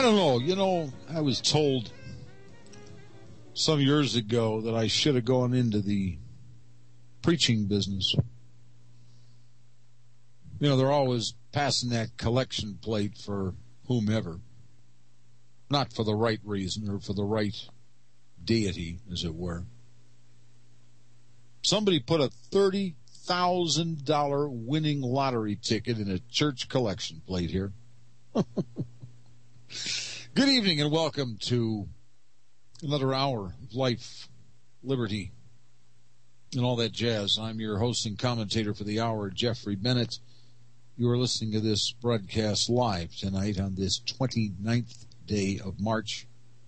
I don't know. I was told some years ago that I should have gone into the preaching business. They're always passing that collection plate for whomever. Not for the right reason or for the right deity, as it were. Somebody put a $30,000 winning lottery ticket in a church collection plate here. Good evening and welcome to another hour of life, liberty, and all that jazz. I'm your host and commentator for the hour, Jeffrey Bennett. You are listening to this broadcast live tonight on this 29th day of March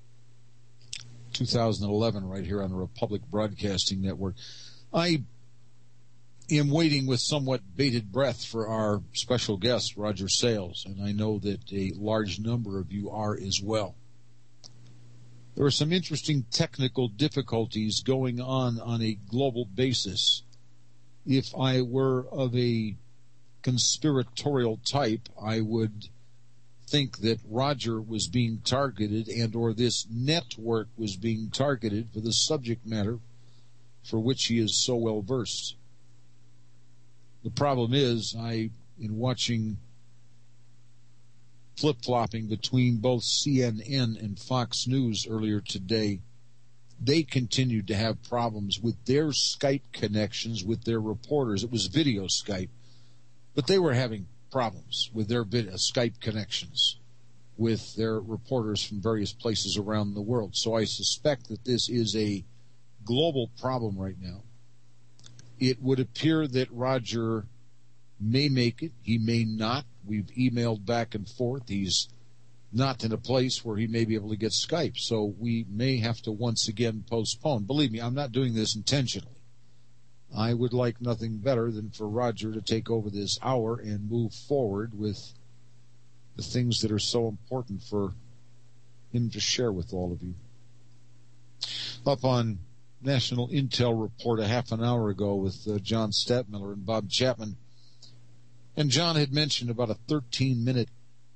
2011 right here on the Republic Broadcasting Network. I am waiting with somewhat bated breath for our special guest, Roger Sales, and I know that a large number of you are as well. There are some interesting technical difficulties going on a global basis. If I were of a conspiratorial type, I would think that Roger was being targeted and or this network was being targeted for the subject matter for which he is so well versed. The problem is, in watching flip-flopping between both CNN and Fox News earlier today, they continued to have problems with their Skype connections with their reporters. It was video Skype, but they were having problems with their Skype connections with their reporters from various places around the world. So I suspect that this is a global problem right now. It would appear that Roger may make it. He may not. We've emailed back and forth. He's not in a place where he may be able to get Skype. So we may have to once again postpone. Believe me, I'm not doing this intentionally. I would like nothing better than for Roger to take over this hour and move forward with the things that are so important for him to share with all of you. Up on National Intel Report a half an hour ago with John Stadtmiller and Bob Chapman. And John had mentioned about a 13-minute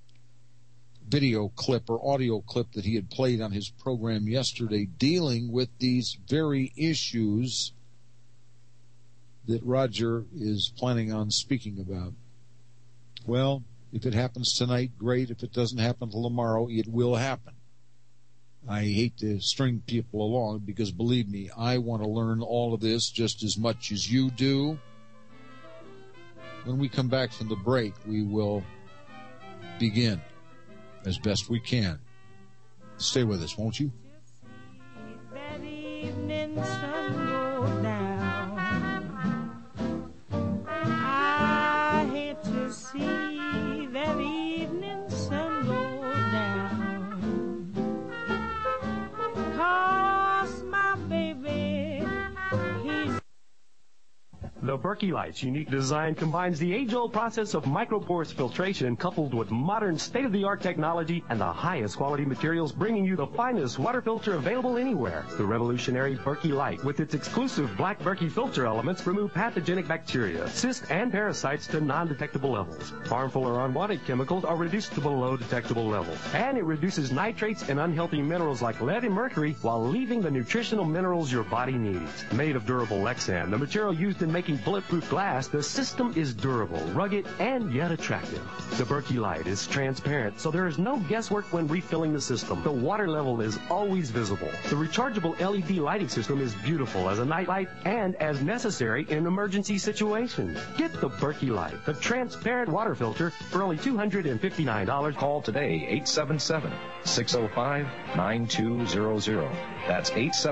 video clip or audio clip that he had played on his program yesterday dealing with these very issues that Roger is planning on speaking about. Well, if it happens tonight, great. If it doesn't happen till tomorrow, it will happen. I hate to string people along because, believe me, I want to learn all of this just as much as you do. When we come back from the break, we will begin as best we can. Stay with us, won't you? That evening sun go down. I hate to see that evening sun go down. 'Cause my baby, he's... The Berkey Light's unique design combines the age-old process of microporous filtration coupled with modern state-of-the-art technology and the highest quality materials, bringing you the finest water filter available anywhere. The revolutionary Berkey Light, with its exclusive black Berkey filter elements, remove pathogenic bacteria, cysts, and parasites to non-detectable levels. Harmful or unwanted chemicals are reduced to below detectable levels. And it reduces nitrates and unhealthy minerals like lead and mercury while leaving the nutritional minerals your body needs. Made of durable Lexan, the material used in making bulletproof glass, the system is durable, rugged, and yet attractive. The Berkey Light is transparent, so there is no guesswork when refilling the system. The water level is always visible. The rechargeable LED lighting system is beautiful as a night light and as necessary in emergency situations. Get the Berkey Light, the transparent water filter, for only $259. Call today, 877-605-9200. That's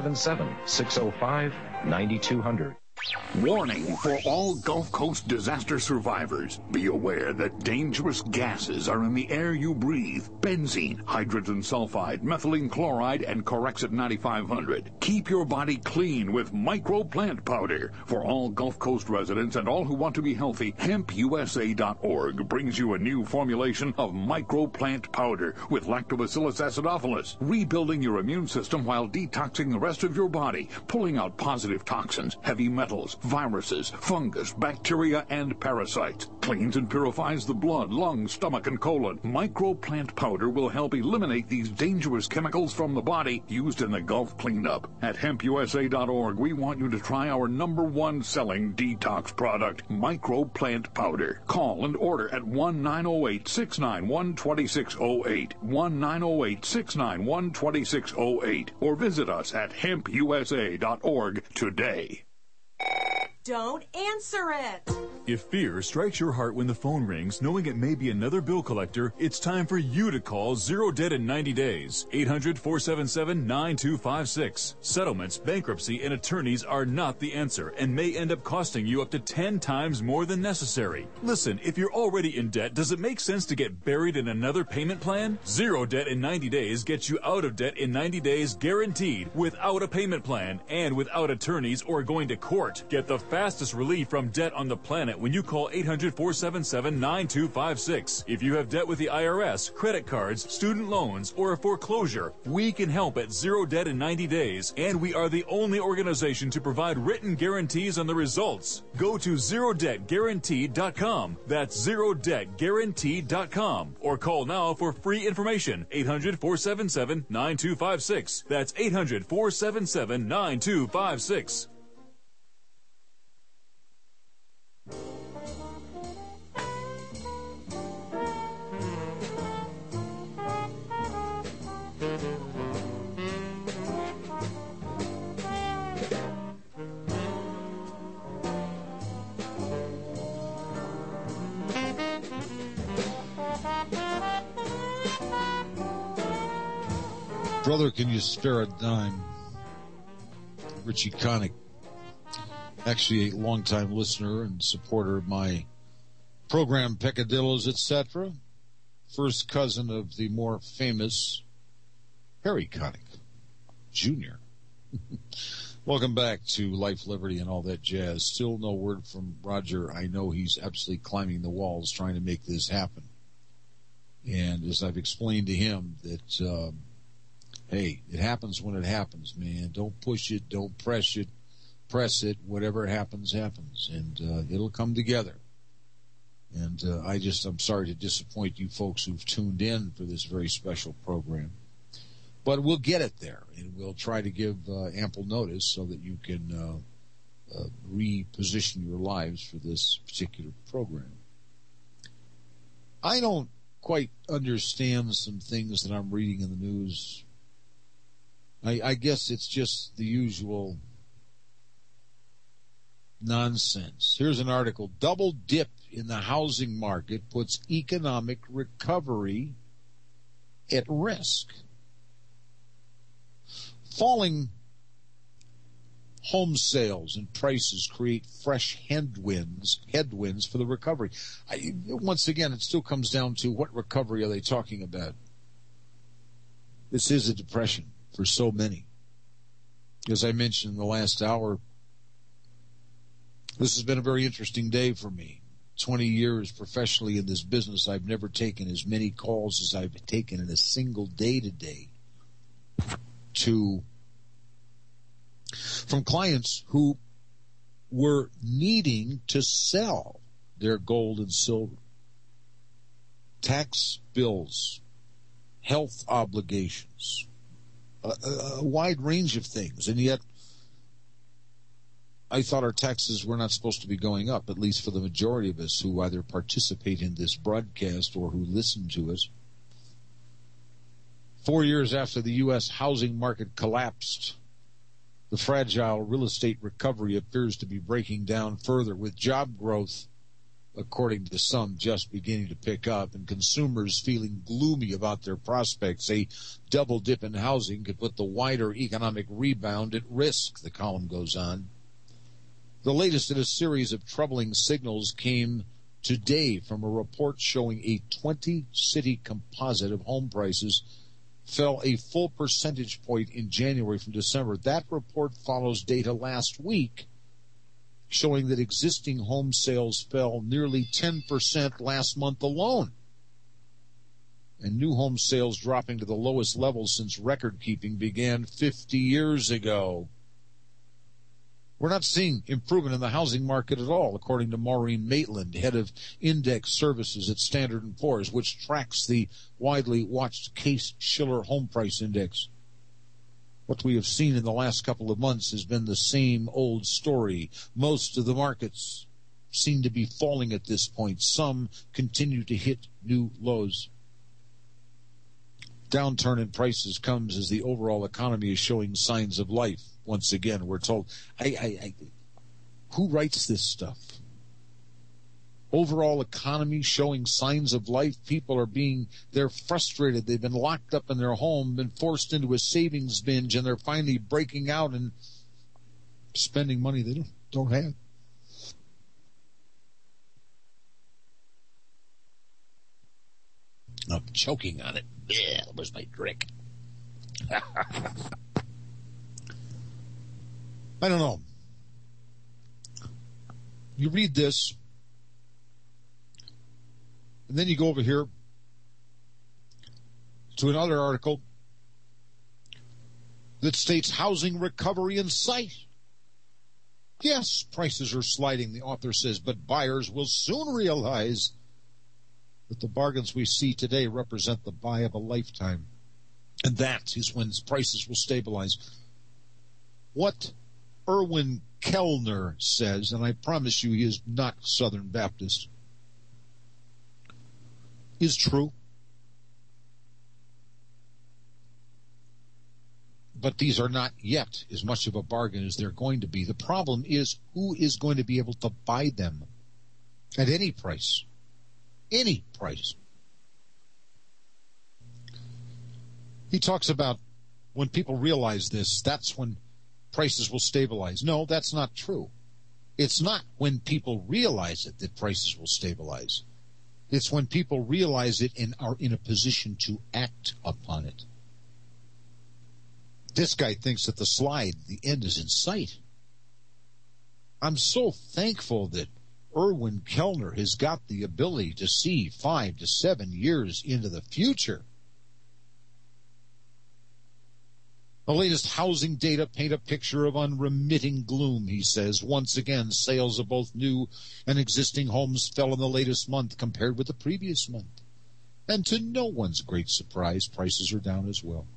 877-605-9200. Warning for all Gulf Coast disaster survivors. Be aware that dangerous gases are in the air you breathe. Benzene, hydrogen sulfide, methylene chloride, and Corexit 9500. Keep your body clean with Micro Plant Powder. For all Gulf Coast residents and all who want to be healthy, HempUSA.org brings you a new formulation of Micro Plant Powder with Lactobacillus acidophilus, rebuilding your immune system while detoxing the rest of your body, pulling out positive toxins, heavy metals, metals, viruses, fungus, bacteria, and parasites. Cleans and purifies the blood, lungs, stomach, and colon. Microplant powder will help eliminate these dangerous chemicals from the body used in the Gulf cleanup. At hempusa.org, we want you to try our #1 selling detox product, Microplant powder. Call and order at 1-908-691-2608, 1-908-691-2608, or visit us at hempusa.org today. Don't answer it. If fear strikes your heart when the phone rings, knowing it may be another bill collector, it's time for you to call Zero Debt in 90 days. 800-477-9256. Settlements, bankruptcy, and attorneys are not the answer and may end up costing you up to 10 times more than necessary. Listen, if you're already in debt, does it make sense to get buried in another payment plan? Zero Debt in 90 days gets you out of debt in 90 days guaranteed, without a payment plan and without attorneys or going to court. Get the fastest relief from debt on the planet when you call 800-477-9256. If you have debt with the IRS, credit cards, student loans, or a foreclosure, we can help at Zero Debt in 90 days, and we are the only organization to provide written guarantees on the results. Go to ZeroDebtGuaranteed.com. That's ZeroDebtGuaranteed.com. Or call now for free information. 800-477-9256. That's 800-477-9256. Brother, can you spare a dime? Richie Connick, actually a longtime listener and supporter of my program, Peccadillos, etc. First cousin of the more famous Harry Connick, Jr. Welcome back to Life, Liberty, and all that jazz. Still no word from Roger. I know he's absolutely climbing the walls trying to make this happen. And as I've explained to him that, hey, it happens when it happens, man. Don't push it. Don't press it. Press it. Whatever happens, happens. And it'll come together. And I'm sorry to disappoint you folks who've tuned in for this very special program. But we'll get it there. And we'll try to give ample notice so that you can reposition your lives for this particular program. I don't quite understand some things that I'm reading in the news. I guess it's just the usual nonsense. Here's an article. Double dip in the housing market puts economic recovery at risk. Falling home sales and prices create fresh headwinds for the recovery. Once again, it still comes down to what recovery are they talking about? This is a depression for so many. As I mentioned in the last hour, this has been a very interesting day for me. 20 years professionally in this business, I've never taken as many calls as I've taken in a single day today from clients who were needing to sell their gold and silver, tax bills, health obligations, a wide range of things. And yet I thought our taxes were not supposed to be going up, at least for the majority of us who either participate in this broadcast or who listen to us. 4 years after the U.S. housing market collapsed, the fragile real estate recovery appears to be breaking down further, with job growth, according to some, just beginning to pick up, and consumers feeling gloomy about their prospects. A double dip in housing could put the wider economic rebound at risk, the column goes on. The latest in a series of troubling signals came today from a report showing a 20-city composite of home prices fell a full percentage point in January from December. That report follows data last week showing that existing home sales fell nearly 10% last month alone, and new home sales dropping to the lowest level since record keeping began 50 years ago. We're not seeing improvement in the housing market at all, according to Maureen Maitland, head of index services at Standard & Poor's, which tracks the widely watched Case-Shiller Home Price Index. What we have seen in the last couple of months has been the same old story. Most of the markets seem to be falling at this point. Some continue to hit new lows. Downturn in prices comes as the overall economy is showing signs of life. Once again, we're told, who writes this stuff? Overall economy showing signs of life. People they're frustrated. They've been locked up in their home, been forced into a savings binge, and they're finally breaking out and spending money they don't have. I'm choking on it. Yeah, where's my drink? I don't know. You read this, and then you go over here to another article that states housing recovery in sight. Yes, prices are sliding, the author says, but buyers will soon realize that the bargains we see today represent the buy of a lifetime. And that is when prices will stabilize. What Erwin Kellner says, and I promise you he is not Southern Baptist, is true. But these are not yet as much of a bargain as they're going to be. The problem is who is going to be able to buy them at any price. Any price. He talks about when people realize this, that's when prices will stabilize. No, that's not true. It's not when people realize it that prices will stabilize. It's when people realize it and are in a position to act upon it. This guy thinks that the end is in sight. I'm so thankful that Erwin Kellner has got the ability to see 5 to 7 years into the future. The latest housing data paint a picture of unremitting gloom, he says. Once again, sales of both new and existing homes fell in the latest month compared with the previous month. And to no one's great surprise, prices are down as well.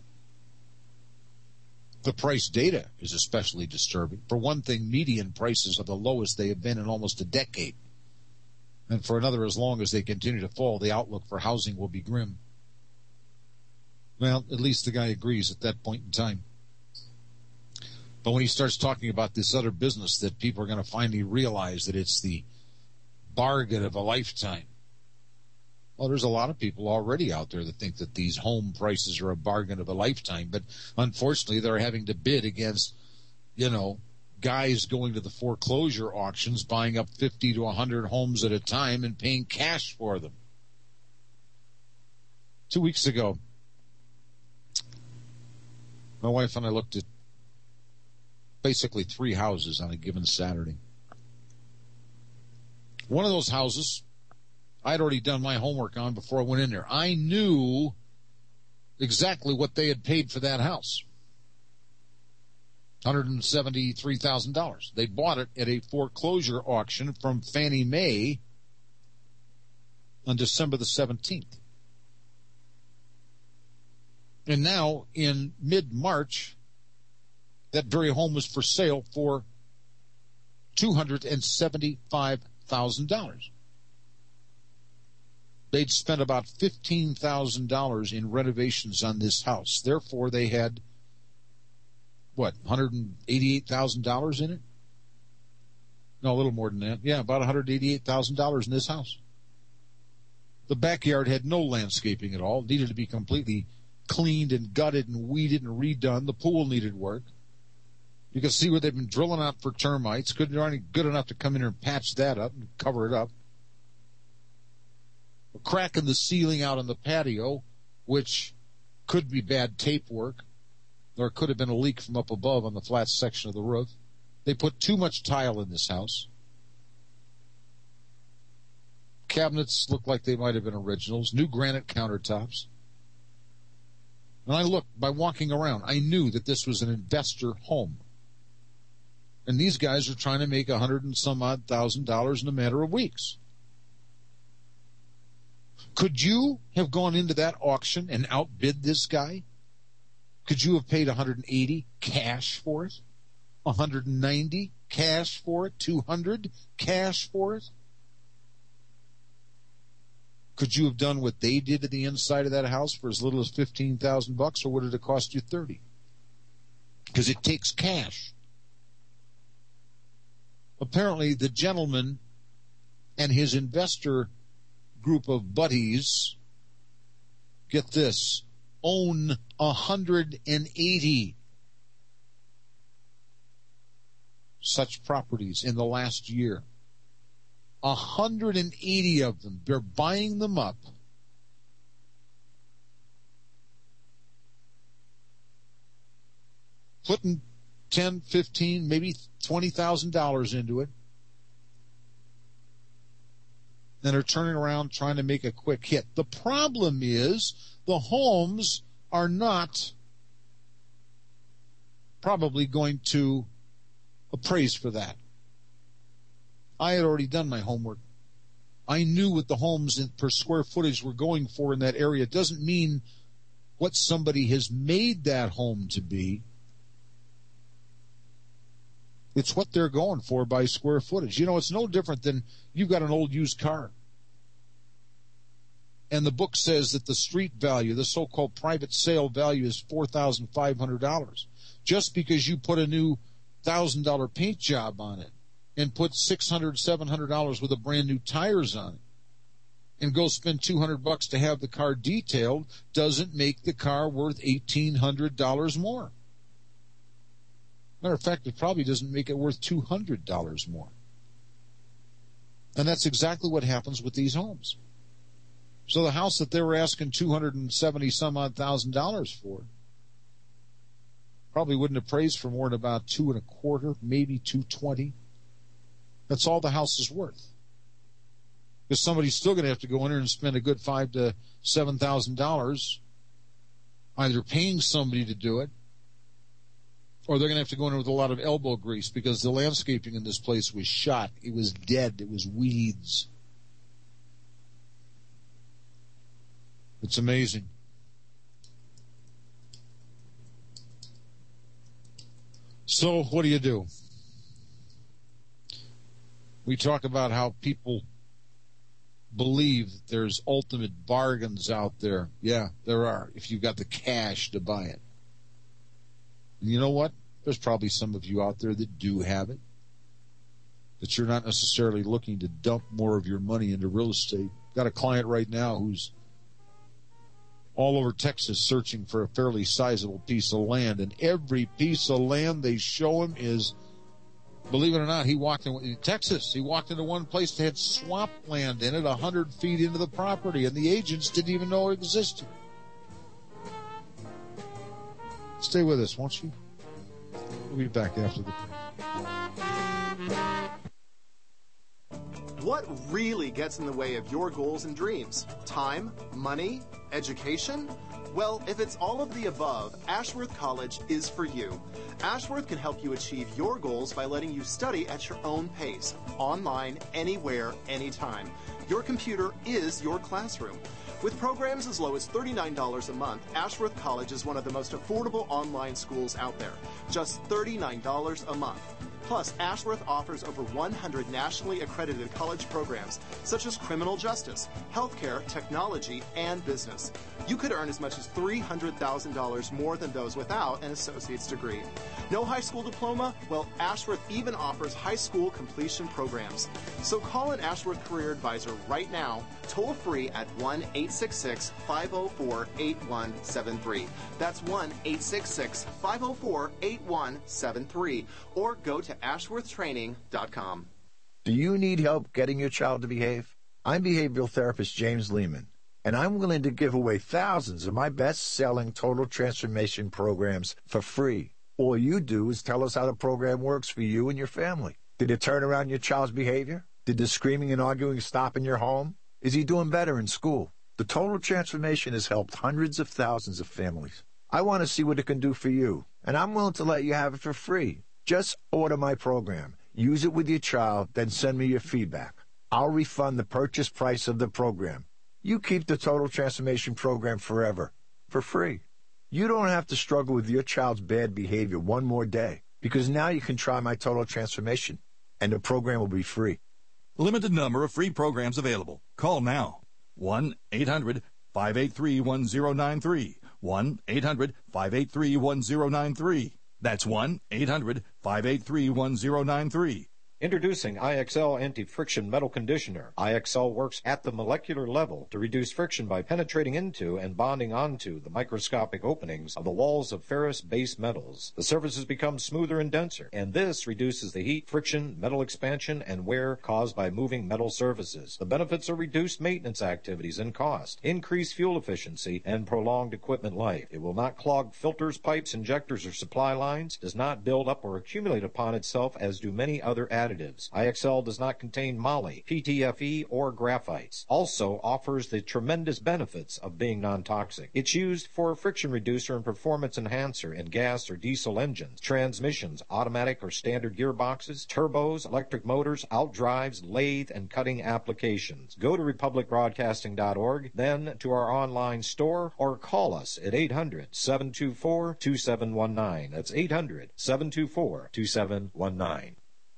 The price data is especially disturbing. For one thing, median prices are the lowest they have been in almost a decade. And for another, as long as they continue to fall, the outlook for housing will be grim. Well, at least the guy agrees at that point in time. But when he starts talking about this other business that people are going to finally realize that it's the bargain of a lifetime. Well, there's a lot of people already out there that think that these home prices are a bargain of a lifetime. But unfortunately, they're having to bid against, guys going to the foreclosure auctions, buying up 50 to 100 homes at a time and paying cash for them. 2 weeks ago, my wife and I looked at basically 3 houses on a given Saturday. One of those houses I'd already done my homework on before I went in there. I knew exactly what they had paid for that house. $173,000. They bought it at a foreclosure auction from Fannie Mae on December the 17th. And now, in mid-March, that very home was for sale for $275,000. They'd spent about $15,000 in renovations on this house. Therefore, they had, $188,000 in it? No, a little more than that. Yeah, about $188,000 in this house. The backyard had no landscaping at all. It needed to be completely cleaned and gutted and weeded and redone. The pool needed work. You can see where they've been drilling out for termites. Aren't good enough to come in here and patch that up and cover it up. A crack in the ceiling out on the patio, which could be bad tape work, or it could have been a leak from up above on the flat section of the roof. They put too much tile in this house. Cabinets look like they might have been originals. New granite countertops. And I looked, by walking around, I knew that this was an investor home. And these guys are trying to make $100 and some odd thousand in a matter of weeks. Could you have gone into that auction and outbid this guy? Could you have paid $180 cash for it? $190 cash for it? $200 cash for it? Could you have done what they did to the inside of that house for as little as $15,000, or would it have cost you $30? Because it takes cash. Apparently, the gentleman and his investor group of buddies, get this, own 180 such properties in the last year. 180 of them. They're buying them up. Putting $10, $15, maybe $20,000 into it. And are turning around trying to make a quick hit. The problem is the homes are not probably going to appraise for that. I had already done my homework. I knew what the homes per square footage were going for in that area. It doesn't mean what somebody has made that home to be. It's what they're going for by square footage. You know, it's no different than you've got an old used car. And the book says that the street value, the so-called private sale value, is $4,500. Just because you put a new $1,000 paint job on it and put $600, $700 with a brand new tires on it and go spend $200 to have the car detailed doesn't make the car worth $1,800 more. Matter of fact, it probably doesn't make it worth $200 more. And that's exactly what happens with these homes. So the house that they were asking $270 some odd thousand for probably wouldn't appraise for more than about $225,000, maybe $220,000. That's all the house is worth. Because somebody's still going to have to go in there and spend a good $5,000 to $7,000 either paying somebody to do it, or they're going to have to go in there with a lot of elbow grease because the landscaping in this place was shot. It was dead. It was weeds. It's amazing. So what do? We talk about how people believe that there's ultimate bargains out there. Yeah, there are, if you've got the cash to buy it. And you know what? There's probably some of you out there that do have it, that you're not necessarily looking to dump more of your money into real estate. Got a client right now who's all over Texas searching for a fairly sizable piece of land, and every piece of land they show him is, believe it or not, he walked in Texas. He walked into one place that had swamp land in it 100 feet into the property, and the agents didn't even know it existed. Stay with us, won't you? We'll be back after the break. What really gets in the way of your goals and dreams? Time? Money? Education? Well, if it's all of the above, Ashworth College is for you. Ashworth can help you achieve your goals by letting you study at your own pace, online, anywhere, anytime. Your computer is your classroom. With programs as low as $39 a month, Ashworth College is one of the most affordable online schools out there. Just $39 a month. Plus, Ashworth offers over 100 nationally accredited college programs, such as criminal justice, healthcare, technology, and business. You could earn as much as $300,000 more than those without an associate's degree. No high school diploma? Well, Ashworth even offers high school completion programs. So call an Ashworth Career Advisor right now, toll free at 1-866-504-8173. That's 1-866-504-8173. Or go to ashworthtraining.com. Do you need help getting your child to behave? I'm behavioral therapist James Lehman, and I'm willing to give away thousands of my best-selling total transformation programs for free. All you do is tell us how the program works for you and your family. Did it turn around your child's behavior? Did the screaming and arguing stop in your home? Is he doing better in school? The total transformation has helped hundreds of thousands of families. I want to see what it can do for you, and I'm willing to let you have it for free. Just order my program, use it with your child, then send me your feedback. I'll refund the purchase price of the program. You keep the Total Transformation Program forever, for free. You don't have to struggle with your child's bad behavior one more day, because now you can try my Total Transformation, and the program will be free. Limited number of free programs available. Call now. 1-800-583-1093. 1-800-583-1093. That's 1-800-583-1093. Introducing IXL Anti-Friction Metal Conditioner. IXL works at the molecular level to reduce friction by penetrating into and bonding onto the microscopic openings of the walls of ferrous-based metals. The surfaces become smoother and denser, and this reduces the heat, friction, metal expansion, and wear caused by moving metal surfaces. The benefits are reduced maintenance activities and cost, increased fuel efficiency, and prolonged equipment life. It will not clog filters, pipes, injectors, or supply lines, does not build up or accumulate upon itself as do many other additives. IXL does not contain moly, PTFE, or graphites. Also offers the tremendous benefits of being non-toxic. It's used for a friction reducer and performance enhancer in gas or diesel engines, transmissions, automatic or standard gearboxes, turbos, electric motors, outdrives, lathe, and cutting applications. Go to republicbroadcasting.org, then to our online store, or call us at 800-724-2719. That's 800-724-2719.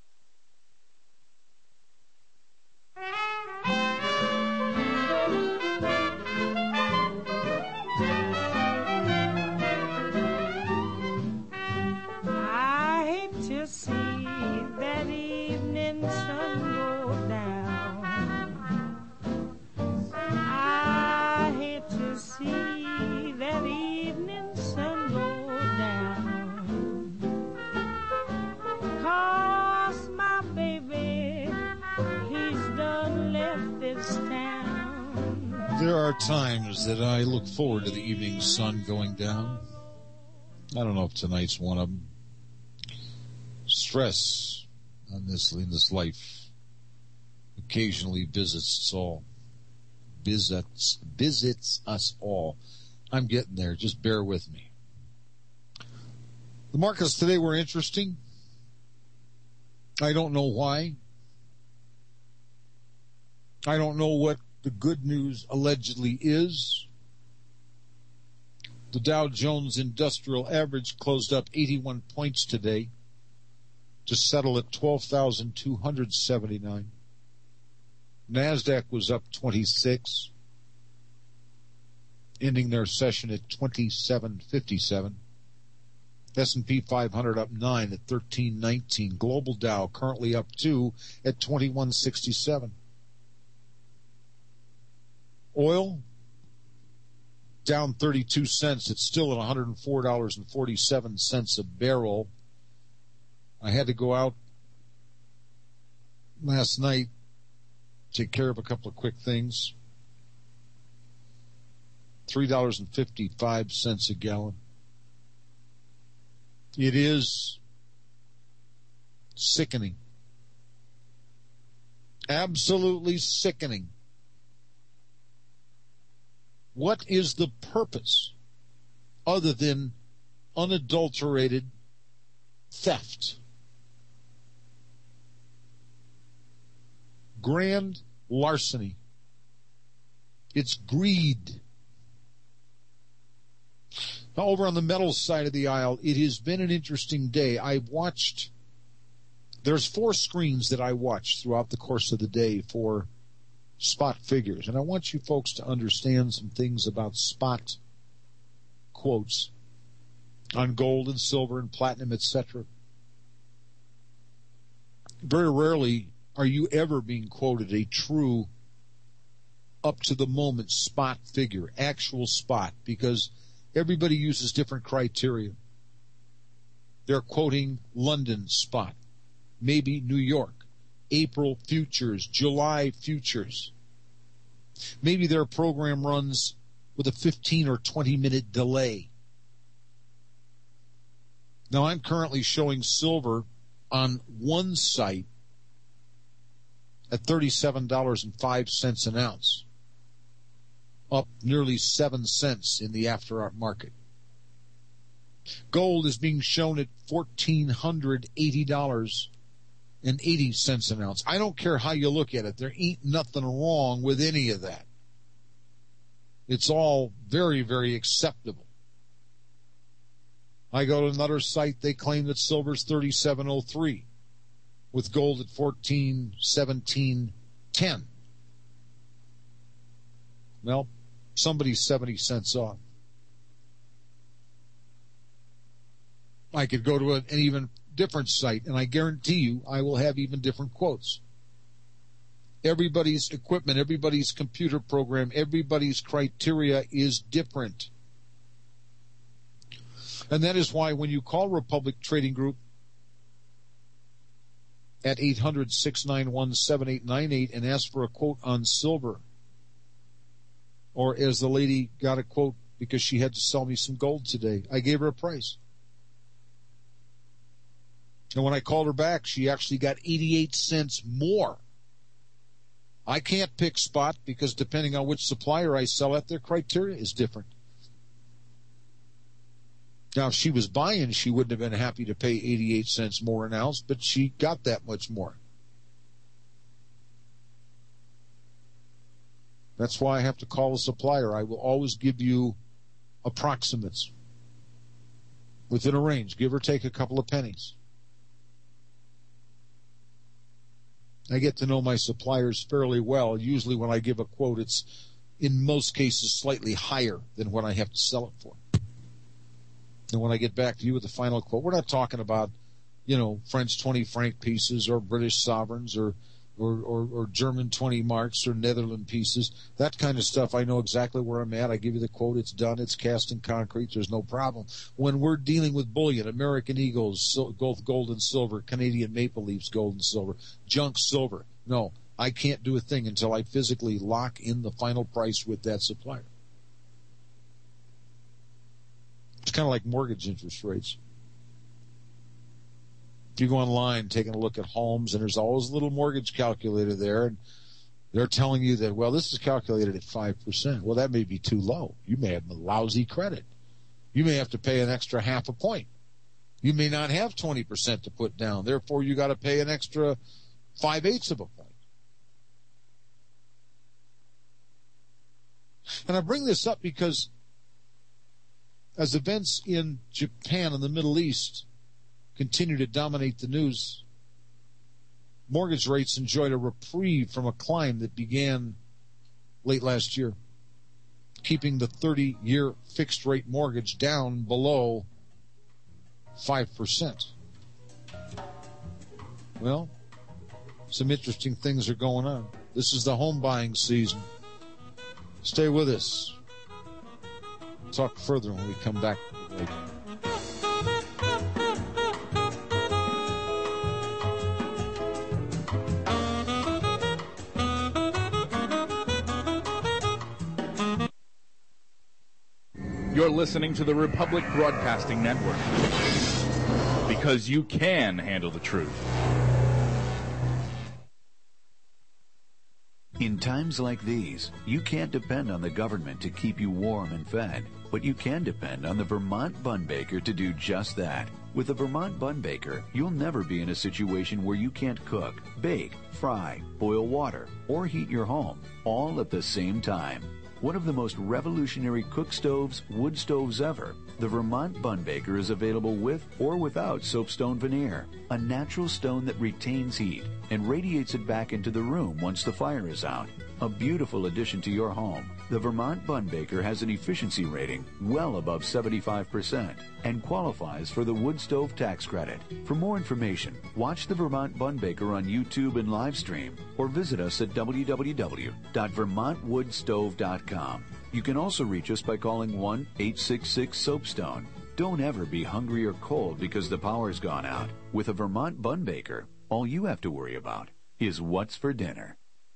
There are times that I look forward to the evening sun going down. I don't know if tonight's one of them. Stress in this life occasionally visits us all. Visits us all. I'm getting there. Just bear with me. The markets today were interesting. I don't know why. I don't know what the good news allegedly is. The Dow Jones Industrial Average closed up 81 points today to settle at 12,279. NASDAQ was up 26, ending their session at 2757. S&P 500 up 9 at 1319. Global Dow currently up 2 at 2167. Oil down 32 cents. It's still at $104.47 a barrel. I had to go out last night, take care of a couple of quick things. $3.55 a gallon. It is sickening. Absolutely sickening. What is the purpose other than unadulterated theft? Grand larceny. It's greed. Now, over on the metals side of the aisle, it has been an interesting day. There's 4 screens that I watched throughout the course of the day for spot figures. And I want you folks to understand some things about spot quotes on gold and silver and platinum, etc. Very rarely are you ever being quoted a true, up-to-the-moment spot figure, actual spot, because everybody uses different criteria. They're quoting London spot, maybe New York, April futures, July futures. Maybe their program runs with a 15 or 20-minute delay. Now, I'm currently showing silver on one site at $37.05 an ounce, up nearly 7 cents in the after market. Gold is being shown at $1,480.80 an ounce. I don't care how you look at it. There ain't nothing wrong with any of that. It's all very, very acceptable. I go to another site, they claim that silver's $37.03 with gold at $14.17.10. Well, somebody's 70 cents off. I could go to an even different site, and I guarantee you I will have even different quotes. Everybody's equipment, everybody's computer program, everybody's criteria is different. And that is why when you call Republic Trading Group at 800-691-7898 and ask for a quote on silver, or as the lady got a quote because she had to sell me some gold today, I gave her a price. And when I called her back, she actually got 88 cents more. I can't pick spot because depending on which supplier I sell at, their criteria is different. Now, if she was buying, she wouldn't have been happy to pay 88 cents more an ounce, but she got that much more. That's why I have to call a supplier. I will always give you approximates within a range, give or take a couple of pennies. I get to know my suppliers fairly well. Usually when I give a quote, it's in most cases slightly higher than what I have to sell it for. And when I get back to you with the final quote, we're not talking about, French 20 franc pieces or British sovereigns or German 20 marks or Netherlands pieces. That kind of stuff, I know exactly where I'm at. I give you the quote. It's done. It's cast in concrete. There's no problem. When we're dealing with bullion, American Eagles, gold and silver, Canadian Maple Leafs, gold and silver, junk silver. No, I can't do a thing until I physically lock in the final price with that supplier. It's kind of like mortgage interest rates. If you go online taking a look at homes, and there's always a little mortgage calculator there, and they're telling you that, well, this is calculated at 5%. Well, that may be too low. You may have a lousy credit. You may have to pay an extra half a point. You may not have 20% to put down. Therefore, you got to pay an extra 5/8 of a point. And I bring this up because as events in Japan and the Middle East continue to dominate the news, mortgage rates enjoyed a reprieve from a climb that began late last year, keeping the 30-year fixed-rate mortgage down below 5%. Well, some interesting things are going on. This is the home buying season. Stay with us. Talk further when we come back later. You're listening to the Republic Broadcasting Network, because you can handle the truth. In times like these, you can't depend on the government to keep you warm and fed, but you can depend on the Vermont Bun Baker to do just that. With the Vermont Bun Baker, you'll never be in a situation where you can't cook, bake, fry, boil water, or heat your home, all at the same time. One of the most revolutionary cook stoves, wood stoves ever, the Vermont Bun Baker is available with or without soapstone veneer, a natural stone that retains heat and radiates it back into the room once the fire is out. A beautiful addition to your home. The Vermont Bun Baker has an efficiency rating well above 75% and qualifies for the wood stove tax credit. For more information, watch the Vermont Bun Baker on YouTube and live stream, or visit us at www.vermontwoodstove.com. You can also reach us by calling 1-866-SOAPSTONE. Don't ever be hungry or cold because the power's gone out. With a Vermont Bun Baker, all you have to worry about is what's for dinner.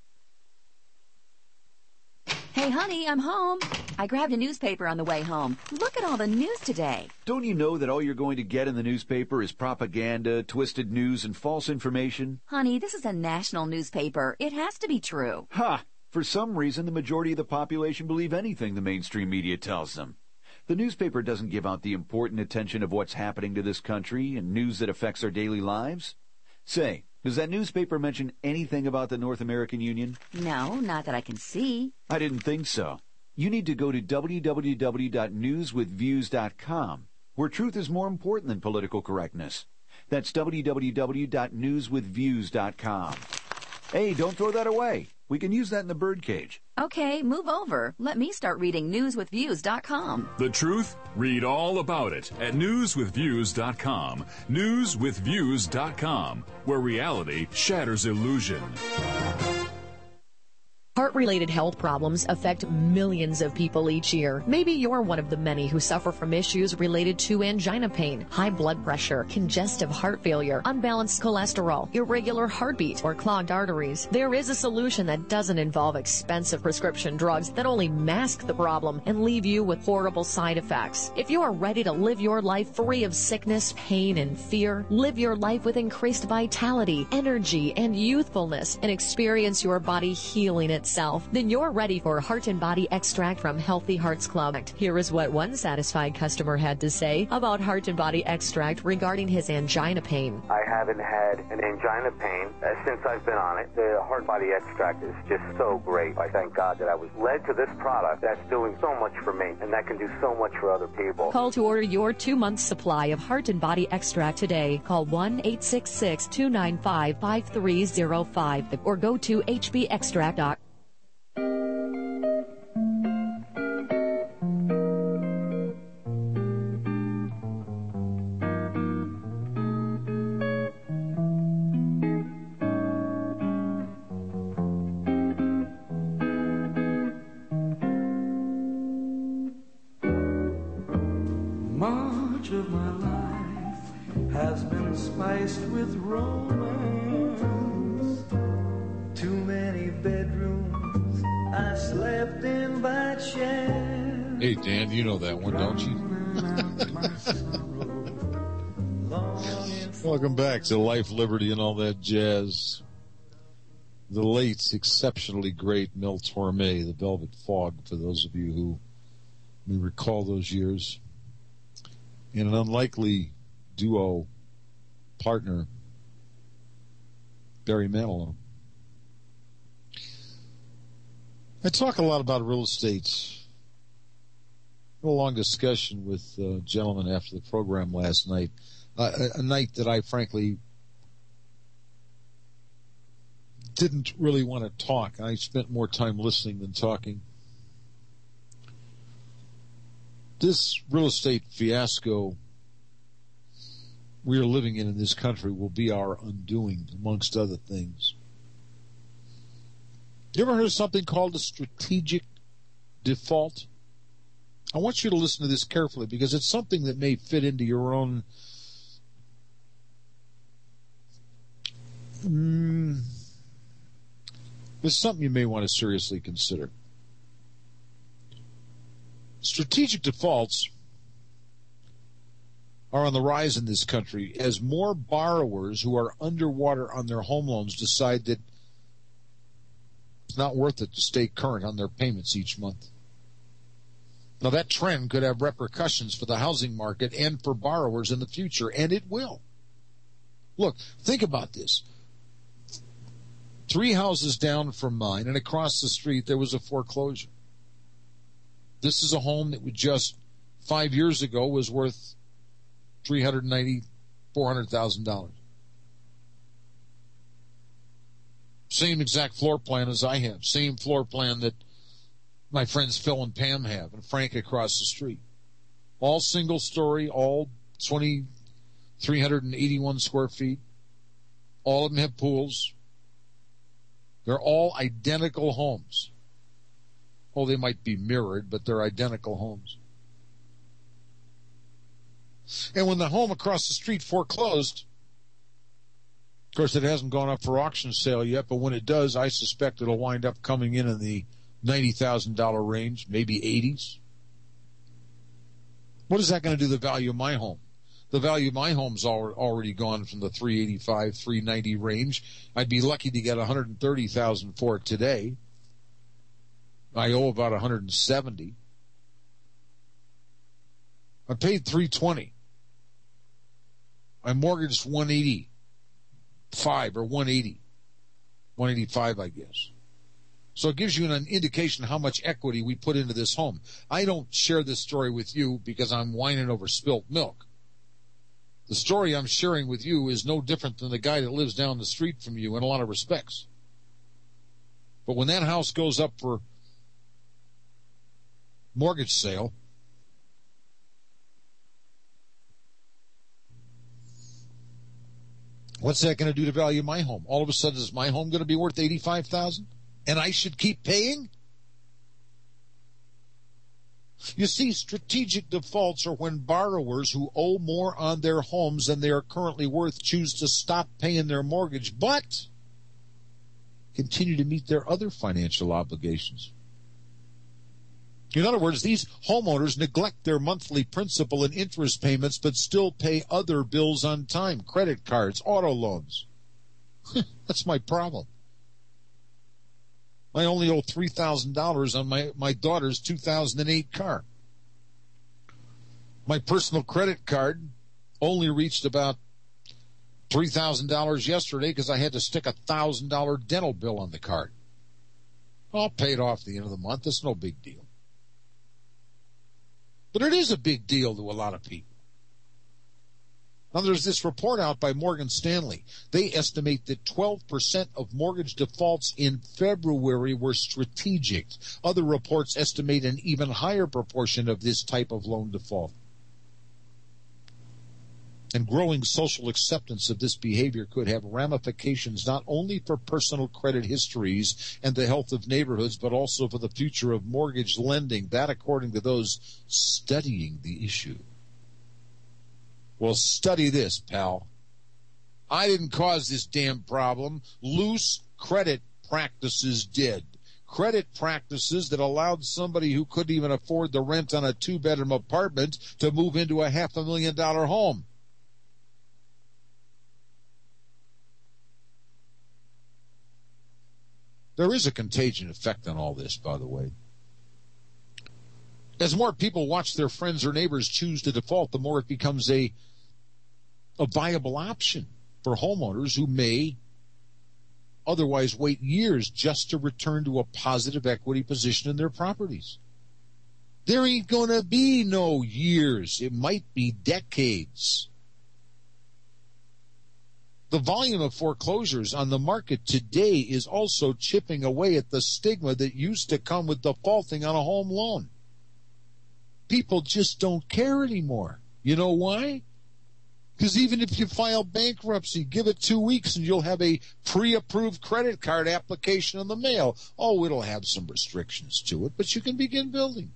Hey, honey, I'm home. I grabbed a newspaper on the way home. Look at all the news today. Don't you know that all you're going to get in the newspaper is propaganda, twisted news, and false information? Honey, this is a national newspaper. It has to be true. Ha! For some reason, the majority of the population believe anything the mainstream media tells them. The newspaper doesn't give out the important attention of what's happening to this country and news that affects our daily lives. Say, does that newspaper mention anything about the North American Union? No, not that I can see. I didn't think so. You need to go to www.newswithviews.com, where truth is more important than political correctness. That's www.newswithviews.com. Hey, don't throw that away. We can use that in the birdcage. Okay, move over. Let me start reading newswithviews.com. The truth? Read all about it at newswithviews.com. Newswithviews.com, where reality shatters illusion. Heart-related health problems affect millions of people each year. Maybe you're one of the many who suffer from issues related to angina pain, high blood pressure, congestive heart failure, unbalanced cholesterol, irregular heartbeat, or clogged arteries. There is a solution that doesn't involve expensive prescription drugs that only mask the problem and leave you with horrible side effects. If you are ready to live your life free of sickness, pain, and fear, live your life with increased vitality, energy, and youthfulness, and experience your body healing itself, then you're ready for Heart and Body Extract from Healthy Hearts Club. Here is what one satisfied customer had to say about Heart and Body Extract regarding his angina pain. I haven't had an angina pain since I've been on it. The Heart Body Extract is just so great. I thank God that I was led to this product that's doing so much for me and that can do so much for other people. Call to order your 2-month supply of Heart and Body Extract today. Call 1-866-295-5305 or go to hbextract.com. Much of my life has been spiced with romance. Too many bedrooms I slept in by chance. Hey, Dan, you know that one, don't you? Welcome back to Life, Liberty, and all that jazz. The late, exceptionally great Mel Torme, the Velvet Fog, for those of you who may recall those years. And an unlikely duo partner, Barry Manilow. I talk a lot about real estate. Had a long discussion with a gentleman after the program last night. A night that I frankly didn't really want to talk. I spent more time listening than talking. This real estate fiasco we are living in this country will be our undoing, amongst other things. You ever heard of something called a strategic default? I want you to listen to this carefully because it's something that may fit into your own it's something you may want to seriously consider. Strategic defaults are on the rise in this country as more borrowers who are underwater on their home loans decide that it's not worth it to stay current on their payments each month. Now, that trend could have repercussions for the housing market and for borrowers in the future, and it will. Look, think about this. 3 houses down from mine, and across the street there was a foreclosure. This is a home that would just 5 years ago was worth $390,000, $400,000. Same exact floor plan as I have. Same floor plan that my friends Phil and Pam have, and Frank across the street. All single story, all 2,381 square feet. All of them have pools. They're all identical homes. Oh, they might be mirrored, but they're identical homes. And when the home across the street foreclosed, of course, it hasn't gone up for auction sale yet, but when it does, I suspect it'll wind up coming in the $90,000 range, maybe 80s. What is that going to do to the value of my home? The value of my home's already gone from the $385,000, $390,000 range. I'd be lucky to get $130,000 for it today. I owe about $170,000. I paid $320. I mortgaged $185 or $180. $185, I guess. So it gives you an indication how much equity we put into this home. I don't share this story with you because I'm whining over spilt milk. The story I'm sharing with you is no different than the guy that lives down the street from you in a lot of respects. But when that house goes up for mortgage sale, what's that going to do to value my home? All of a sudden, is my home going to be worth $85,000? And I should keep paying? You see, strategic defaults are when borrowers who owe more on their homes than they are currently worth choose to stop paying their mortgage, but continue to meet their other financial obligations. In other words, these homeowners neglect their monthly principal and interest payments, but still pay other bills on time, credit cards, auto loans. That's my problem. I only owe $3,000 on my daughter's 2008 car. My personal credit card only reached about $3,000 yesterday because I had to stick a $1,000 dental bill on the card. I'll pay it off at the end of the month. It's no big deal. But it is a big deal to a lot of people. Now, there's this report out by Morgan Stanley. They estimate that 12% of mortgage defaults in February were strategic. Other reports estimate an even higher proportion of this type of loan default. And growing social acceptance of this behavior could have ramifications not only for personal credit histories and the health of neighborhoods, but also for the future of mortgage lending. That, according to those studying the issue. Well, study this, pal. I didn't cause this damn problem. Loose credit practices did. Credit practices that allowed somebody who couldn't even afford the rent on a 2-bedroom apartment to move into a $500,000 home. There is a contagion effect on all this, by the way. As more people watch their friends or neighbors choose to default, the more it becomes a viable option for homeowners who may otherwise wait years just to return to a positive equity position in their properties. There ain't going to be no years. It might be decades. The volume of foreclosures on the market today is also chipping away at the stigma that used to come with defaulting on a home loan. People just don't care anymore. You know why? Because even if you file bankruptcy, give it 2 weeks and you'll have a pre-approved credit card application in the mail. Oh, it'll have some restrictions to it, but you can begin building.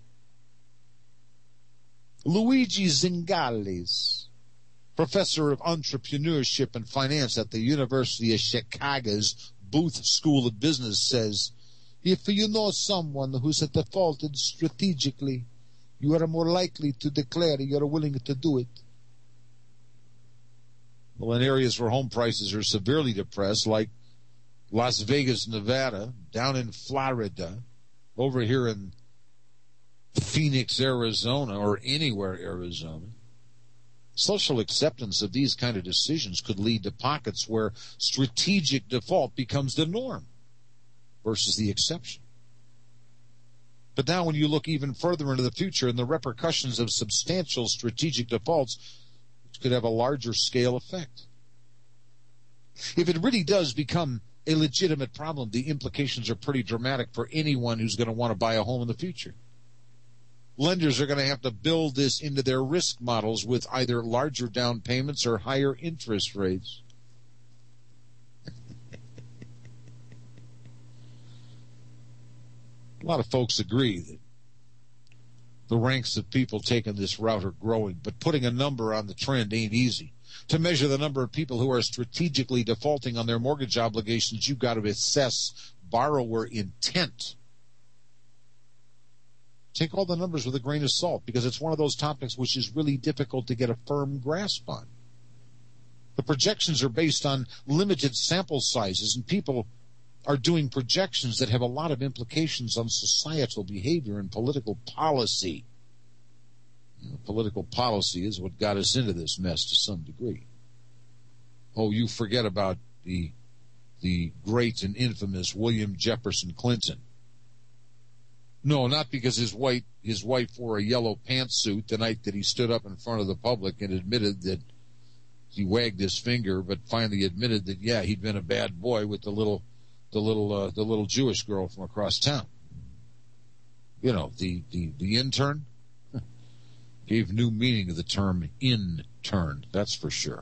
Luigi Zingales, professor of entrepreneurship and finance at the University of Chicago's Booth School of Business, says, if you know someone who's defaulted strategically, you are more likely to declare you're willing to do it. Well, in areas where home prices are severely depressed, like Las Vegas, Nevada, down in Florida, over here in Phoenix, Arizona, or anywhere Arizona, social acceptance of these kind of decisions could lead to pockets where strategic default becomes the norm versus the exception. But now when you look even further into the future and the repercussions of substantial strategic defaults, which could have a larger scale effect. If it really does become a legitimate problem, the implications are pretty dramatic for anyone who's going to want to buy a home in the future. Lenders are going to have to build this into their risk models with either larger down payments or higher interest rates. A lot of folks agree that the ranks of people taking this route are growing, but putting a number on the trend ain't easy. To measure the number of people who are strategically defaulting on their mortgage obligations, you've got to assess borrower intent. Take all the numbers with a grain of salt, because it's one of those topics which is really difficult to get a firm grasp on. The projections are based on limited sample sizes, and people are doing projections that have a lot of implications on societal behavior and political policy. Political policy is what got us into this mess to some degree. Oh, you forget about the great and infamous William Jefferson Clinton. No, not because his wife wore a yellow pantsuit the night that he stood up in front of the public and admitted that he wagged his finger, but finally admitted that, yeah, he'd been a bad boy with the little Jewish girl from across town. You know, the intern gave new meaning to the term intern, that's for sure.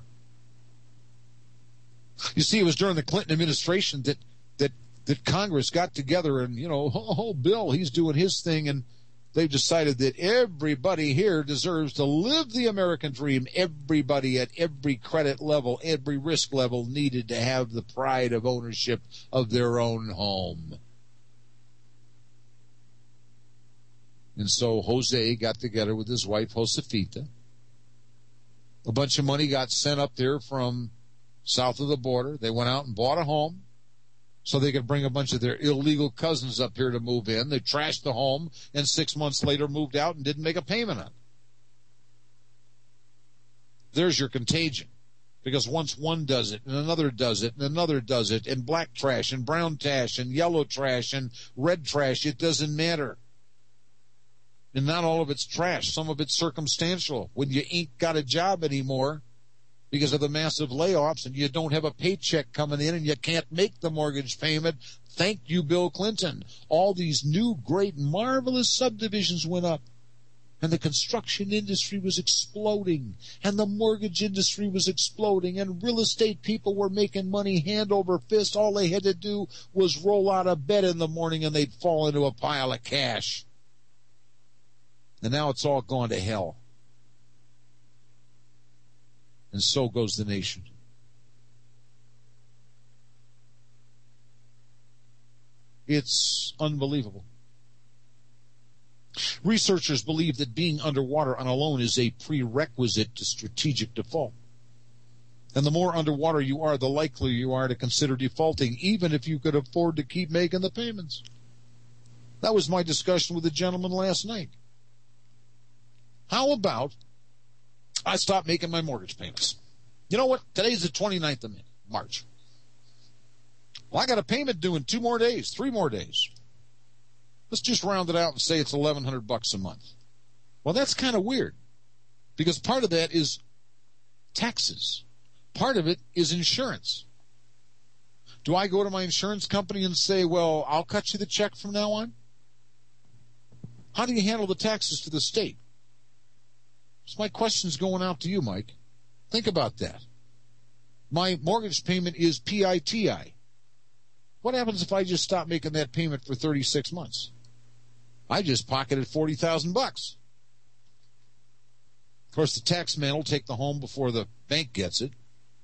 You see, it was during the Clinton administration that Congress got together and, Bill, he's doing his thing, and they've decided that everybody here deserves to live the American dream. Everybody at every credit level, every risk level needed to have the pride of ownership of their own home. And so Jose got together with his wife, Josefita. A bunch of money got sent up there from south of the border. They went out and bought a home so they could bring a bunch of their illegal cousins up here to move in. They trashed the home and 6 months later moved out and didn't make a payment on it. There's your contagion. Because once one does it, and another does it, and another does it, and black trash, and brown trash, and yellow trash, and red trash, it doesn't matter. And not all of it's trash. Some of it's circumstantial. When you ain't got a job anymore because of the massive layoffs and you don't have a paycheck coming in and you can't make the mortgage payment, thank you, Bill Clinton. All these new, great, marvelous subdivisions went up. And the construction industry was exploding. And the mortgage industry was exploding. And real estate people were making money hand over fist. All they had to do was roll out of bed in the morning and they'd fall into a pile of cash. And now it's all gone to hell. And so goes the nation. It's unbelievable. Researchers believe that being underwater on a loan is a prerequisite to strategic default. And the more underwater you are, the likelier you are to consider defaulting, even if you could afford to keep making the payments. That was my discussion with a gentleman last night. How about I stop making my mortgage payments? You know what? Today's the 29th of March. Well, I got a payment due in 2 more days, 3 more days. Let's just round it out and say it's $1,100 a month. Well, that's kind of weird because part of that is taxes. Part of it is insurance. Do I go to my insurance company and say, well, I'll cut you the check from now on? How do you handle the taxes to the state? So my question's going out to you, Mike. Think about that. My mortgage payment is PITI. What happens if I just stop making that payment for 36 months? I just pocketed $40,000. Of course, the tax man will take the home before the bank gets it.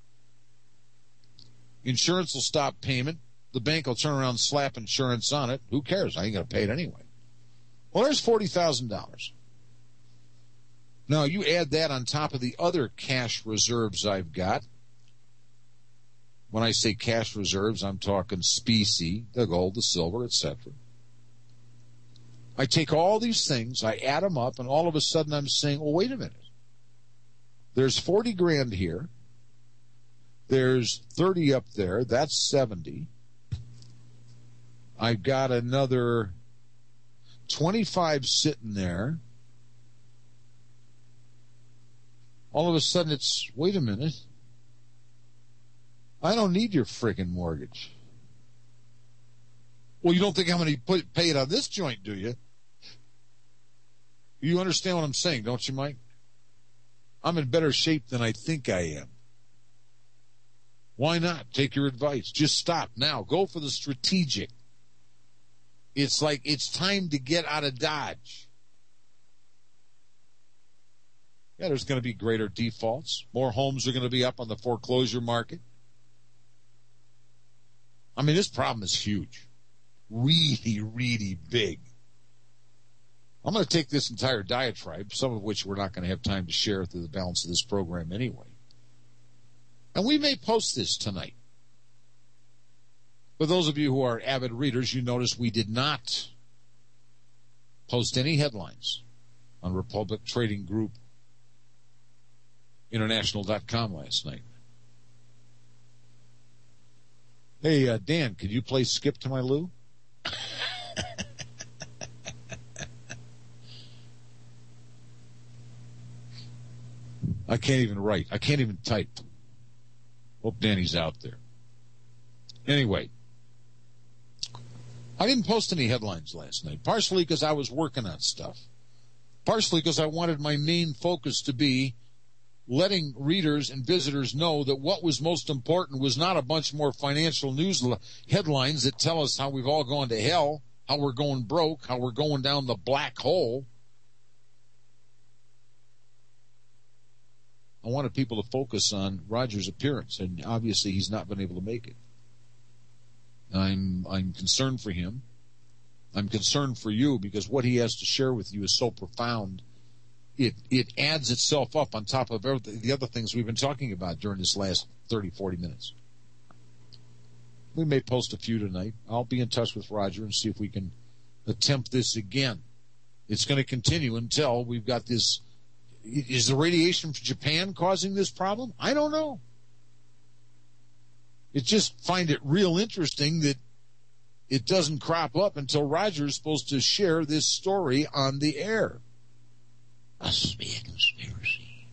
Insurance will stop payment. The bank will turn around and slap insurance on it. Who cares? I ain't going to pay it anyway. Well, there's $40,000. Now, you add that on top of the other cash reserves I've got. When I say cash reserves, I'm talking specie, the gold, the silver, etc. I take all these things, I add them up, and all of a sudden I'm saying, well, wait a minute. There's 40 grand here. There's 30 up there. That's 70. I've got another 25 sitting there. All of a sudden it's, wait a minute. I don't need your friggin' mortgage. Well, you don't think I'm going to pay it on this joint, do you? You understand what I'm saying, don't you, Mike? I'm in better shape than I think I am. Why not? Take your advice. Just stop now. Go for the strategic. It's like it's time to get out of Dodge. Yeah, there's going to be greater defaults. More homes are going to be up on the foreclosure market. I mean, this problem is huge. Really, really big. I'm going to take this entire diatribe, some of which we're not going to have time to share through the balance of this program anyway. And we may post this tonight. For those of you who are avid readers, you notice we did not post any headlines on Republic Trading Group International.com last night. Hey, Dan, could you play Skip to My Lou? I can't even write. I can't even type. Hope Danny's out there. Anyway, I didn't post any headlines last night, partially because I was working on stuff, partially because I wanted my main focus to be letting readers and visitors know that what was most important was not a bunch more financial news headlines that tell us how we've all gone to hell, how we're going broke, how we're going down the black hole. I wanted people to focus on Roger's appearance, and obviously he's not been able to make it. I'm concerned for him. I'm concerned for you because what he has to share with you is so profound. It adds itself up on top of the other things we've been talking about during this last 30, 40 minutes. We may post a few tonight. I'll be in touch with Roger and see if we can attempt this again. It's going to continue until we've got this. Is the radiation from Japan causing this problem? I don't know. I just find it real interesting that it doesn't crop up until Roger is supposed to share this story on the air. Must be a conspiracy.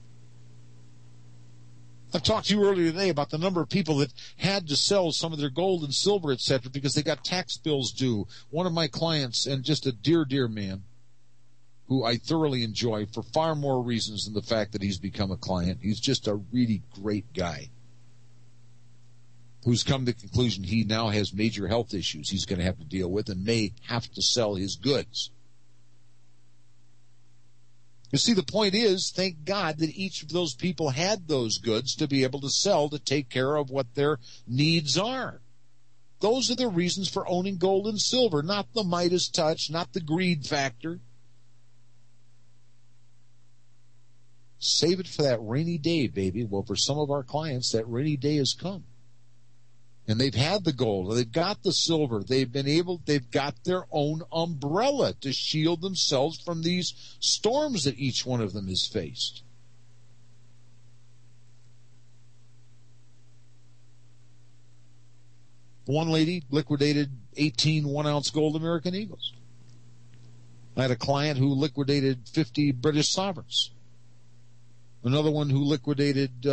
I've talked to you earlier today about the number of people that had to sell some of their gold and silver, etc., because they got tax bills due. One of my clients, and just a dear, dear man, who I thoroughly enjoy for far more reasons than the fact that he's become a client. He's just a really great guy who's come to the conclusion he now has major health issues he's going to have to deal with and may have to sell his goods. You see, the point is, thank God that each of those people had those goods to be able to sell to take care of what their needs are. Those are the reasons for owning gold and silver, not the Midas touch, not the greed factor. Save it for that rainy day, baby. Well, for some of our clients, that rainy day has come. And they've had the gold, they've got the silver, they've got their own umbrella to shield themselves from these storms that each one of them has faced. One lady liquidated 18 one-ounce gold American Eagles. I had a client who liquidated 50 British sovereigns. Another one who liquidated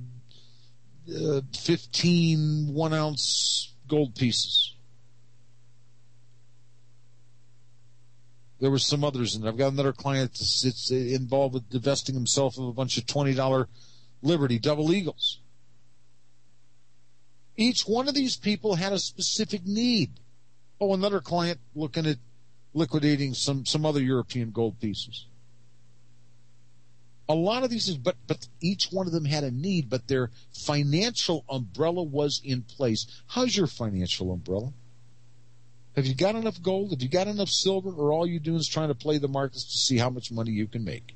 15 one-ounce gold pieces. There were some others in there. I've got another client that's involved with divesting himself of a bunch of $20 Liberty double eagles. Each one of these people had a specific need. Oh, another client looking at liquidating some other European gold pieces. A lot of these, but each one of them had a need, but their financial umbrella was in place. How's your financial umbrella? Have you got enough gold? Have you got enough silver? Or all you're doing is trying to play the markets to see how much money you can make?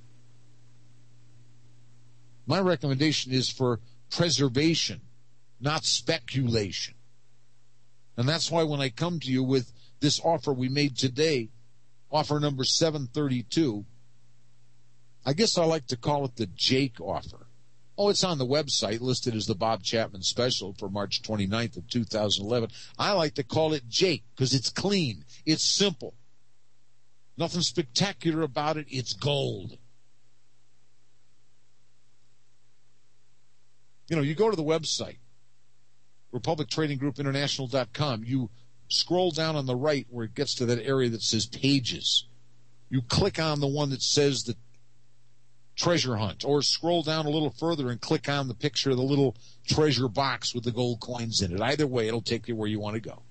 My recommendation is for preservation, not speculation. And that's why when I come to you with this offer we made today, offer number 732, I guess I like to call it the Jake offer. Oh, it's on the website listed as the Bob Chapman special for March 29th of 2011. I like to call it Jake because it's clean. It's simple. Nothing spectacular about it. It's gold. You know, you go to the website, RepublicTradingGroupInternational.com. You scroll down on the right where it gets to that area that says Pages. You click on the one that says the Treasure Hunt, or scroll down a little further and click on the picture of the little treasure box with the gold coins in it. Either way, it'll take you where you want to go.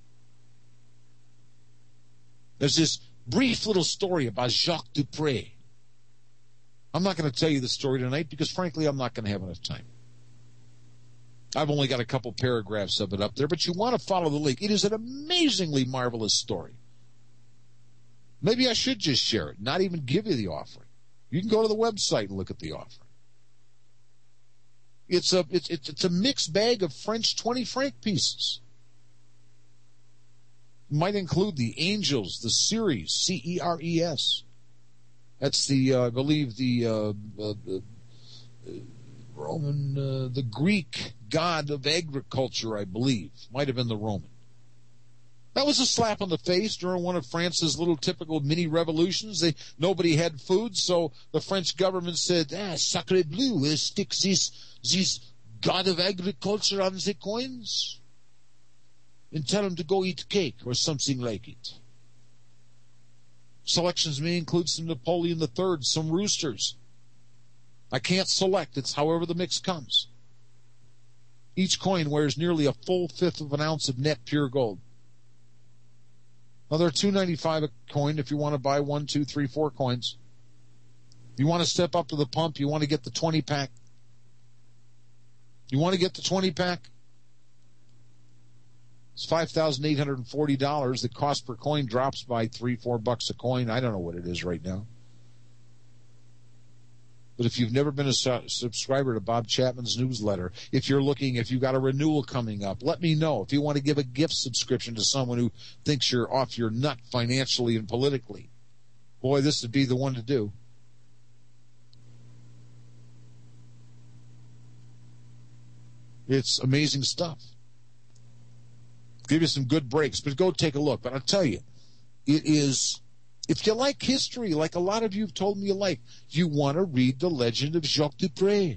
There's this brief little story about Jacques Dupré. I'm not going to tell you the story tonight because, frankly, I'm not going to have enough time. I've only got a couple paragraphs of it up there, but you want to follow the link. It is an amazingly marvelous story. Maybe I should just share it, not even give you the offering. You can go to the website and look at the offering. It's a mixed bag of French 20 franc pieces. It might include the Angels, the Ceres, C-E-R-E-S, That's the, I believe, the Roman, the Greek god of agriculture, I believe. Might have been the Roman. That was a slap on the face during one of France's little typical mini revolutions. Nobody had food, so the French government said, sacre bleu, stick this god of agriculture on the coins and tell him to go eat cake or something like it. Selections may include some Napoleon III, some roosters. I can't select. It's however the mix comes. Each coin wears nearly a full fifth of an ounce of net pure gold. Now, they're $2.95 a coin if you want to buy 1, 2, 3, 4 coins. You want to step up to the pump, you want to get the 20-pack. You want to get the 20-pack? It's $5,840. The cost per coin drops by $3-4 a coin. I don't know what it is right now. But if you've never been a subscriber to Bob Chapman's newsletter, if you've got a renewal coming up, let me know. If you want to give a gift subscription to someone who thinks you're off your nut financially and politically, boy, this would be the one to do. It's amazing stuff. Give you some good breaks, but go take a look. But I'll tell you, it is... If you like history, like a lot of you have told me you like, you want to read The Legend of Jacques Dupre.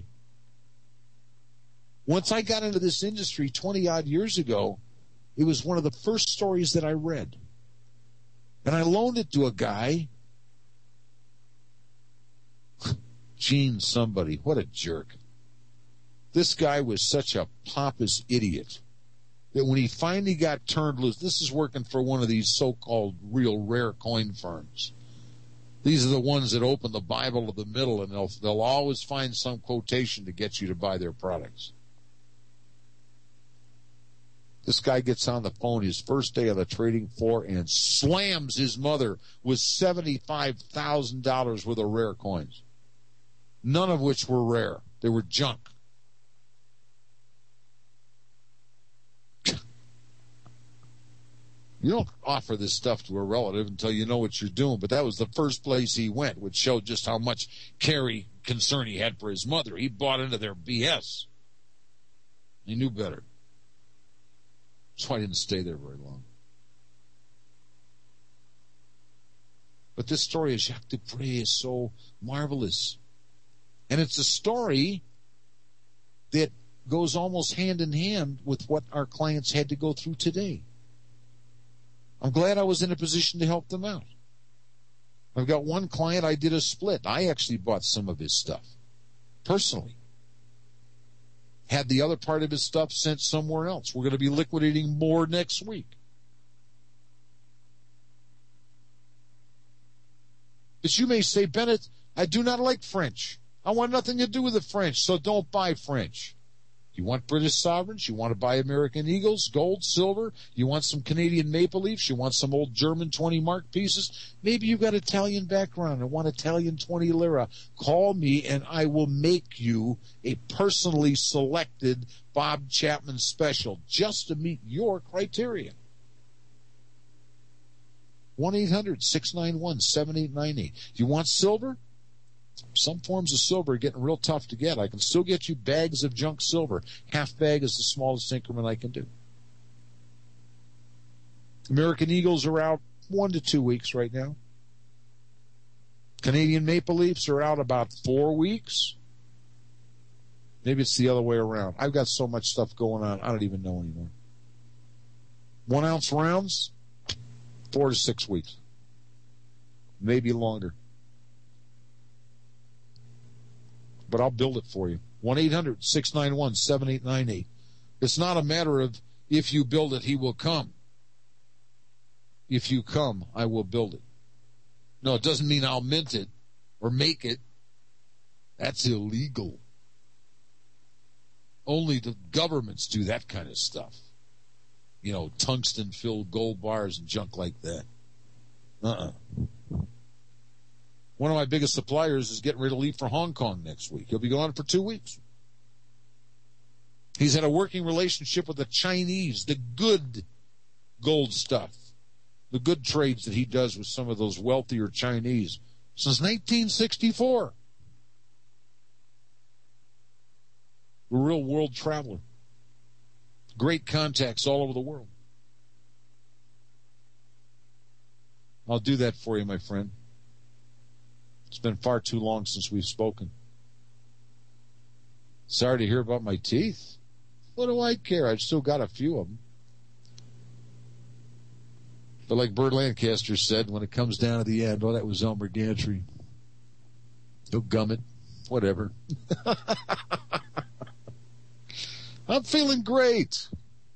Once I got into this industry 20-odd years ago, it was one of the first stories that I read. And I loaned it to a guy. Gene somebody. What a jerk. This guy was such a pompous idiot that when he finally got turned loose, this is working for one of these so-called real rare coin firms. These are the ones that open the Bible to the middle, and they'll always find some quotation to get you to buy their products. This guy gets on the phone his first day on the trading floor and slams his mother with $75,000 worth of rare coins. None of which were rare. They were junk. You don't offer this stuff to a relative until you know what you're doing, but that was the first place he went, which showed just how much concern he had for his mother. He bought into their BS. He knew better. That's why I didn't stay there very long. But this story of Jacques Dupre is so marvelous. And it's a story that goes almost hand in hand with what our clients had to go through today. I'm glad I was in a position to help them out. I've got one client I did a split. I actually bought some of his stuff, personally. Had the other part of his stuff sent somewhere else. We're going to be liquidating more next week. But you may say, Bennett, I do not like French. I want nothing to do with the French, so don't buy French. You want British sovereigns? You want to buy American Eagles, gold, silver? You want some Canadian Maple Leafs? You want some old German 20 mark pieces? Maybe you've got Italian background and want Italian 20 lira. Call me and I will make you a personally selected Bob Chapman special just to meet your criteria. 1-800-691-7898. You want silver? Some forms of silver are getting real tough to get. I can still get you bags of junk silver. Half bag is the smallest increment I can do. American Eagles are out 1 to 2 weeks right now. Canadian Maple Leafs are out about 4 weeks. Maybe it's the other way around. I've got so much stuff going on, I don't even know anymore. 1 ounce rounds, 4 to 6 weeks. Maybe longer. But I'll build it for you. 1-800-691-7898. It's not a matter of if you build it, he will come. If you come, I will build it. No, it doesn't mean I'll mint it or make it. That's illegal. Only the governments do that kind of stuff. You know, tungsten-filled gold bars and junk like that. One of my biggest suppliers is getting ready to leave for Hong Kong next week. He'll be gone for 2 weeks. He's had a working relationship with the Chinese, the good gold stuff, the good trades that he does with some of those wealthier Chinese. Since 1964. A real world traveler. Great contacts all over the world. I'll do that for you, my friend. It's been far too long since we've spoken. Sorry to hear about my teeth. What do I care? I've still got a few of them. But like Burt Lancaster said, when it comes down to the end, oh, that was Elmer Gantry. No gummit. Whatever. I'm feeling great.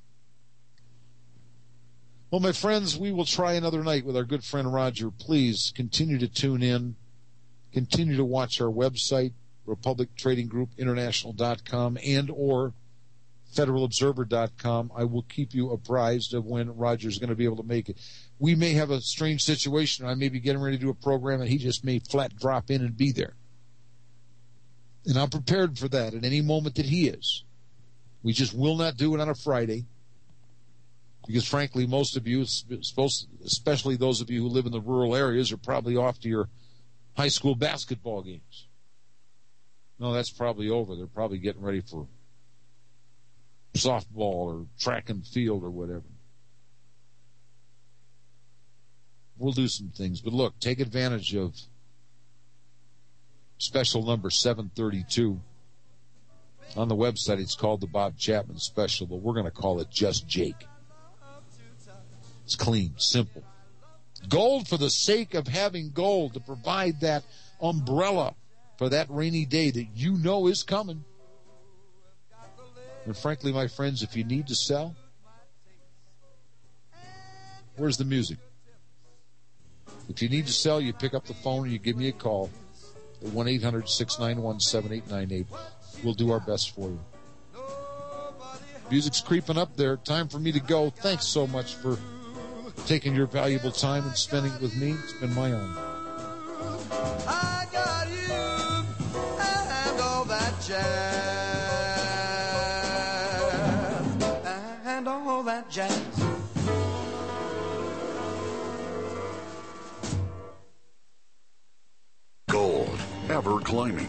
Well, my friends, we will try another night with our good friend Roger. Please continue to tune in. Continue to watch our website, Republic Trading Group International.com and or FederalObserver.com. I will keep you apprised of when Roger's going to be able to make it. We may have a strange situation. I may be getting ready to do a program, and he just may flat drop in and be there. And I'm prepared for that at any moment that he is. We just will not do it on a Friday because, frankly, most of you, especially those of you who live in the rural areas, are probably off to your high school basketball games. No, that's probably over. They're probably getting ready for softball or track and field or whatever. We'll do some things. But look, take advantage of special number 732. On the website, it's called the Bob Chapman Special, but we're going to call it Just Jake. It's clean, simple. Gold for the sake of having gold, to provide that umbrella for that rainy day that you know is coming. And frankly, my friends, if you need to sell, where's the music? If you need to sell, you pick up the phone or you give me a call at 1-800-691-7898. We'll do our best for you. Music's creeping up there. Time for me to go. Thanks so much for taking your valuable time and spending it with me. It's been my own. I got you and all that jazz. And all that jazz. Gold, ever climbing.